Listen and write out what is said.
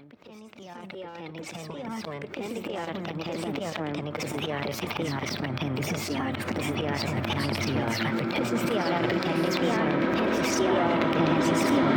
Pretending the art of pretending to swim. This is the art of pretending to swim. This is the art of pretending to swim. This is the art of pretending to swim. This is the art of pretending to swim. This is the art of pretending to swim. This is the art of pretending to swim.